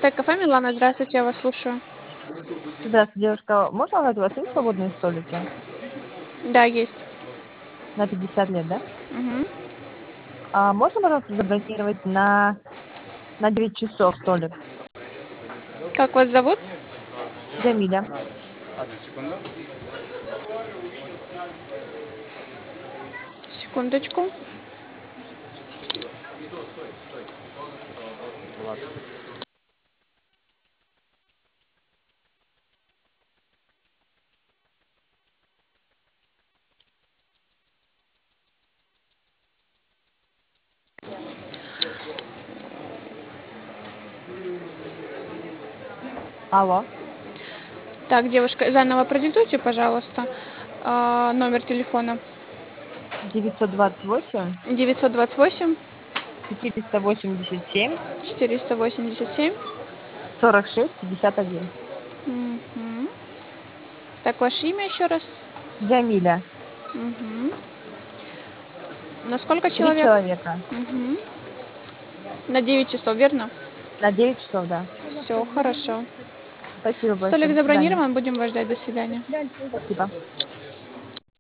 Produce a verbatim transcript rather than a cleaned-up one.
Сайт-кафе Милана, здравствуйте, я вас слушаю. Здравствуйте, девушка. Можно узнать, у вас есть свободные столики? Да, есть. На пятьдесят лет, да? Мгм. А можно, пожалуйста, забронировать на, на девять часов столик? Как вас зовут? Джамиля. Секундочку. Алло. Так, девушка, заново продиктуйте, пожалуйста, а, номер телефона. девятьсот двадцать восемь девятьсот двадцать восемь четыреста восемьдесят семь четыреста восемьдесят семь. сорок шесть пятьдесят один. Мгм. Так, ваше имя еще раз? Джамиля. Мгм. На сколько Три человек? человека. Мгм. На девять часов, верно? На девять часов, да. Все, хорошо. Спасибо большое. Столик До свидания. забронирован, будем вас ждать. До свидания. Спасибо.